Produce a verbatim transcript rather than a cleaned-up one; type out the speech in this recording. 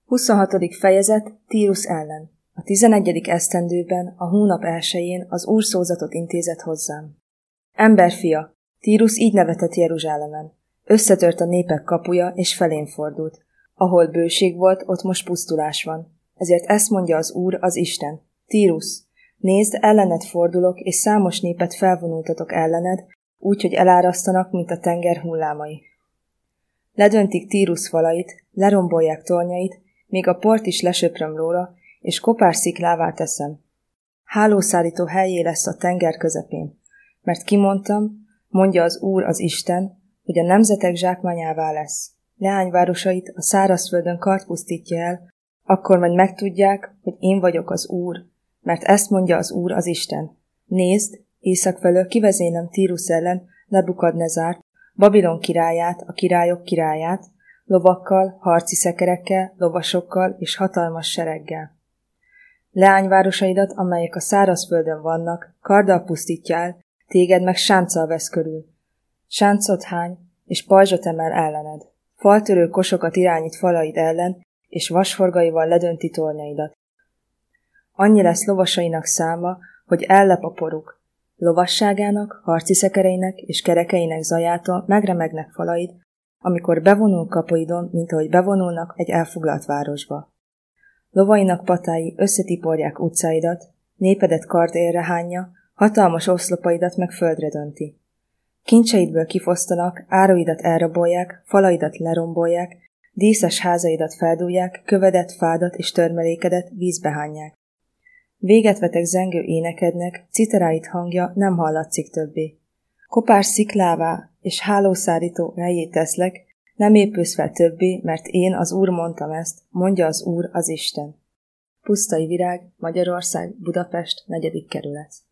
huszonhatodik fejezet Tírus ellen. A tizenegyedik esztendőben, a hónap elsején az Úr szózatot intézett hozzám. Emberfia, Tírus így nevetett Jeruzsálemen. Összetört a népek kapuja, és felén fordult. Ahol bőség volt, ott most pusztulás van. Ezért ezt mondja az Úr, az Isten. Tírus, nézd, ellened fordulok, és számos népet felvonultatok ellened, úgy, hogy elárasztanak, mint a tenger hullámai. Ledöntik Tírus falait, lerombolják tornyait, még a port is lesöpröm róla, és kopár sziklává teszem. Hálószállító helyé lesz a tenger közepén, mert kimondtam, mondja az Úr, az Isten, hogy a nemzetek zsákmányává lesz. Leányvárosait a szárazföldön kard pusztítja el, akkor majd megtudják, hogy én vagyok az Úr, mert ezt mondja az Úr, az Isten. Nézd, észak felől kivezénylem Tírus ellen Nebukadnezárt, Babilon királyát, a királyok királyát, lovakkal, harci szekerekkel, lovasokkal és hatalmas sereggel. Leányvárosaidat, amelyek a szárazföldön vannak, karddal pusztítja el, téged meg sánccal vesz körül. Sáncot hány, és pajzsot emel ellened. Faltörő kosokat irányít falaid ellen, és vasforgaival ledönti tornyaidat. Annyi lesz lovasainak száma, hogy ellep a poruk. Lovasságának, harci szekereinek és kerekeinek zajától megremegnek falaid, amikor bevonul kapuidon, mint ahogy bevonulnak egy elfoglalt városba. Lovainak patái összetiporják utcáidat, népedet kardélre hányja, hatalmas oszlopaidat meg földre dönti. Kincseidből kifosztanak, áruidat elrabolják, falaidat lerombolják, díszes házaidat feldúlják, kövedet, fádat és törmelékedet vízbe hányják. Véget vetek zengő énekednek, citeráid hangja nem hallatszik többé. Kopár sziklává és hálószárító helyét teszlek, nem épülsz fel többé, mert én az Úr mondtam ezt, mondja az Úr, az Isten. Pusztai Virág, Magyarország, Budapest, negyedik kerület.